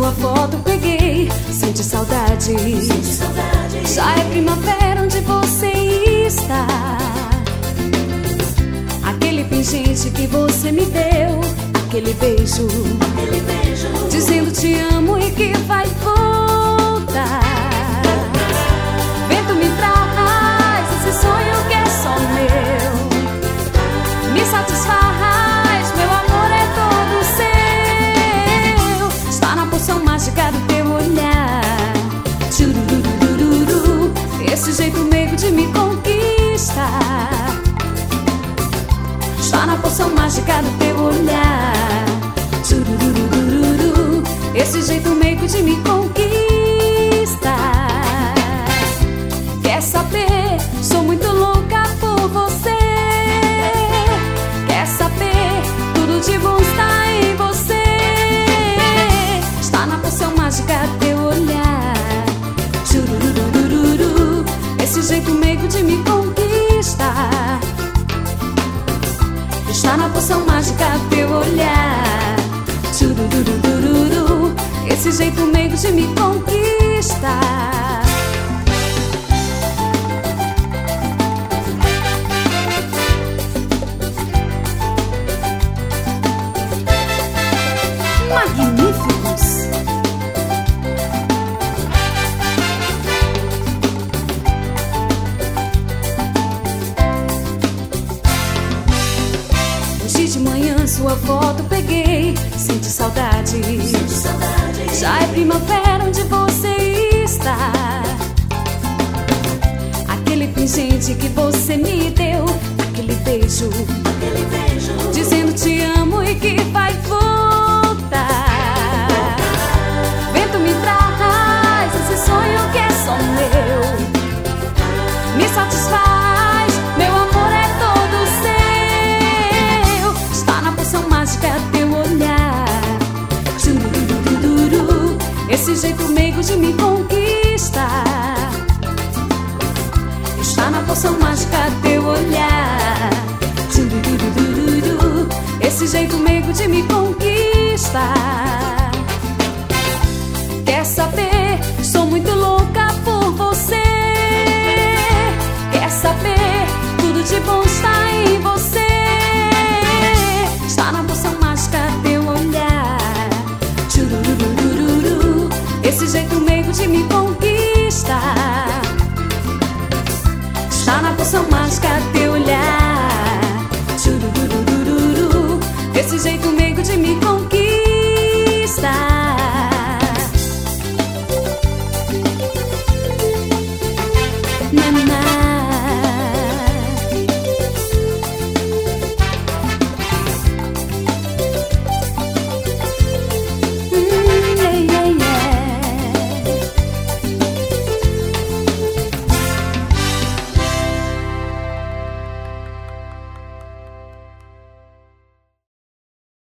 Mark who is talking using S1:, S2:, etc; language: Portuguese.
S1: sua foto peguei, sente saudade. Já é primavera onde você está. Aquele pingente que você me deu, aquele beijo, dizendo te amo e que vai voltar. Vento me traz esse sonho que é só meu, me satisfaz, meu amor é todo seu. Está na poção mágica do teu olhar, tchurururururu, esse jeito meigo de me conquistar. Está na poção mágica do teu olhar, tchurururururu, esse jeito meigo de me conquistar. Quer saber? Sou muito louca por você. Quer saber? Tudo de bom está em você. Está na poção mágica do teu olhar, tchurururururu, esse jeito meigo de me conquistar. Está na poção mágica do teu olhar, tchurururururu, esse jeito meigo de me conquistar. Magníficos! Hoje de manhã sua foto peguei, sente saudade. Já é primavera onde você está. Aquele pingente que você me deu, aquele beijo, dizendo te amo e que vai voltar. Vento me traz esse sonho que é só meu, me satisfaz, meu amor é todo seu. Está na poção mágica do teu olhar, tchurururururu, esse jeito meigo de me conquistar. Está na poção mágica do teu olhar, tchurururururu, esse jeito meigo de me conquistar.